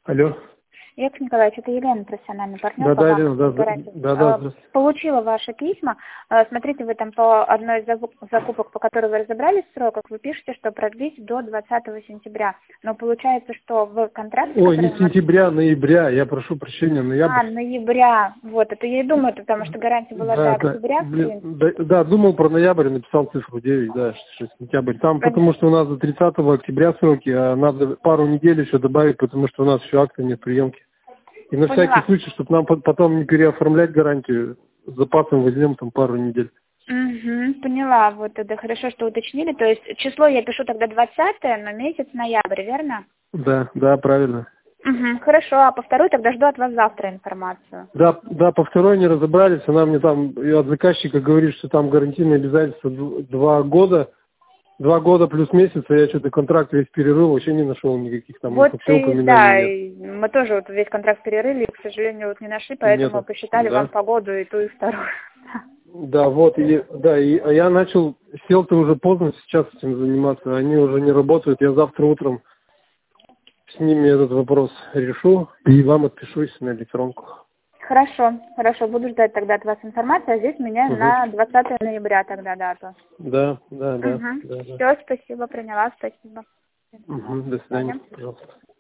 Алло. Яков Николаевич, это Елена, профессиональный партнер. Да, по да, банковской Елена, гарантии. да, здравствуйте. Получила ваши письма. Смотрите, вы там по одной из закупок, по которой вы разобрались в сроках, вы пишете, что продлить до 20 сентября. Но получается, что в контракте... Ой, не сентября, ноября. Я прошу прощения, ноябрь. Ноября. Вот, это я и думаю, потому что гарантия была до октября. Да, думал про ноябрь, написал цифру 9, да, что сентябрь. Там, потому что у нас до 30 октября сроки, а надо пару недель еще добавить, потому что у нас еще акции нет приемки. И на всякий случай, чтобы нам потом не переоформлять гарантию, с запасом возьмем там пару недель. Поняла. Вот это хорошо, что уточнили. То есть число я пишу тогда 20-е, но месяц ноябрь, верно? Да, правильно. Хорошо, а по второй тогда жду от вас завтра информацию. Да, по второй не разобрались, она мне там и от заказчика говорит, что там гарантийное обязательство 2 года. 2 года плюс месяц, а я что-то контракт весь перерыл, вообще не нашел никаких там вот упоминаний. Да, мы тоже вот весь контракт перерыли, к сожалению, вот не нашли, поэтому посчитали вам погоду и ту, и вторую. Да, вот, я начал, сел-то уже поздно сейчас этим заниматься, они уже не работают, я завтра утром с ними этот вопрос решу и вам отпишусь на электронку. Хорошо, буду ждать тогда от вас информацию, а здесь меняем на 20 ноября тогда дату. Да. Все, спасибо, приняла, спасибо. До свидания, пожалуйста.